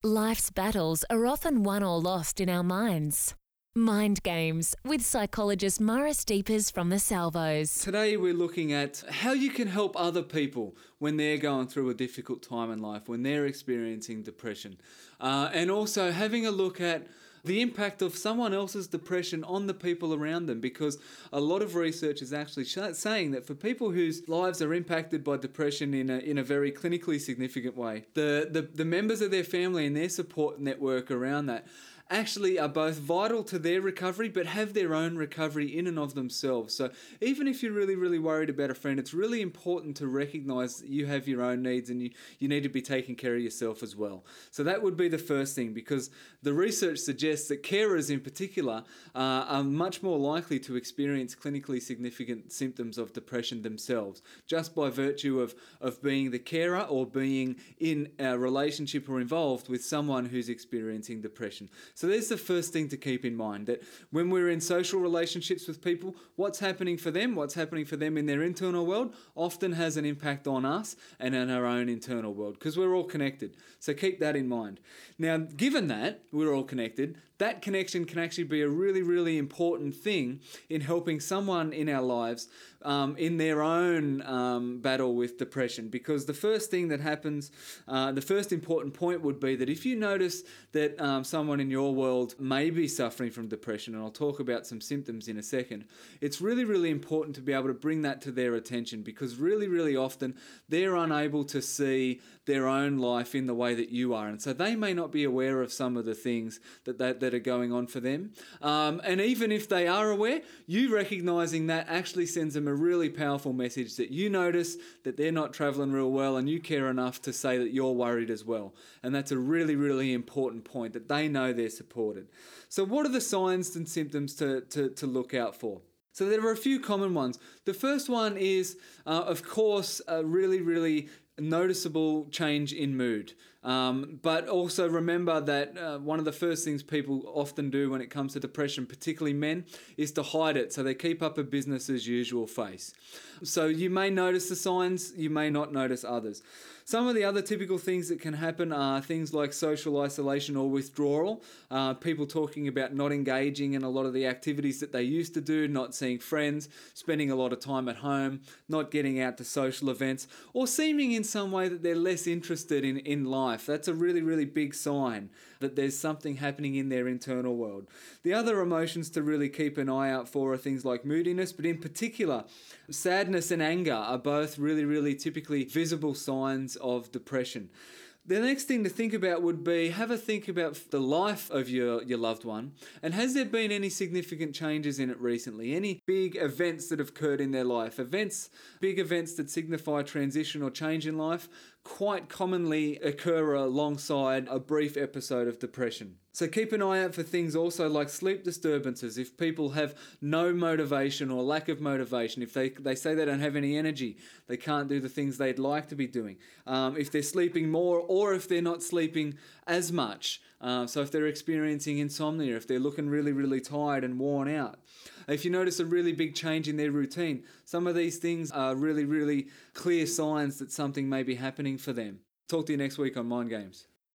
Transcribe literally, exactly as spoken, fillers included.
Life's battles are often won or lost in our minds. Mind Games with psychologist Maurice Deepers from the Salvos. Today we're looking at how you can help other people when they're going through a difficult time in life, when they're experiencing depression. Uh, and also having a look at the impact of someone else's depression on the people around them, because a lot of research is actually sh- saying that for people whose lives are impacted by depression in a, in a very clinically significant way, the, the, the members of their family and their support network around that actually are both vital to their recovery but have their own recovery in and of themselves. So even if you're really, really worried about a friend, it's really important to recognise that you have your own needs and you, you need to be taking care of yourself as well. So that would be the first thing, because the research suggests that carers in particular uh, are much more likely to experience clinically significant symptoms of depression themselves, just by virtue of, of being the carer or being in a relationship or involved with someone who's experiencing depression. So there's the first thing to keep in mind, that when we're in social relationships with people, what's happening for them, what's happening for them in their internal world often has an impact on us and in our own internal world, because we're all connected. So keep that in mind. Now, given that we're all connected, that connection can actually be a really, really important thing in helping someone in our lives um, in their own um, battle with depression. Because the first thing that happens, uh, the first important point would be that if you notice that um, someone in your world may be suffering from depression, and I'll talk about some symptoms in a second, it's really, really important to be able to bring that to their attention, because really, really often they're unable to see their own life in the way that you are. And so they may not be aware of some of the things that they, that are going on for them. Um, and even if they are aware, you recognising that actually sends them a really powerful message that you notice that they're not travelling real well, and you care enough to say that you're worried as well. And that's a really, really important point, that they know they're supported. So what are the signs and symptoms to, to, to look out for? So there are a few common ones. The first one is, uh, of course, a really, really noticeable change in mood. Um, but also remember that uh, one of the first things people often do when it comes to depression, particularly men, is to hide it. So they keep up a business as usual face. So you may notice the signs, you may not notice others. Some of the other typical things that can happen are things like social isolation or withdrawal. Uh, people talking about not engaging in a lot of the activities that they used to do, not seeing friends, spending a lot of time at home, not getting out to social events, or seeming in some way that they're less interested in, in life. That's a really, really big sign that there's something happening in their internal world. The other emotions to really keep an eye out for are things like moodiness, but in particular, sadness and anger are both really, really typically visible signs of depression. The next thing to think about would be, have a think about the life of your, your loved one, and has there been any significant changes in it recently? Any big events that have occurred in their life? Events, big events that signify transition or change in life quite commonly occur alongside a brief episode of depression. So keep an eye out for things also like sleep disturbances. If people have no motivation or lack of motivation, if they, they say they don't have any energy, they can't do the things they'd like to be doing. Um, if they're sleeping more, or if they're not sleeping as much. Uh, so if they're experiencing insomnia, if they're looking really, really tired and worn out. If you notice a really big change in their routine, some of these things are really, really clear signs that something may be happening for them. Talk to you next week on Mind Games.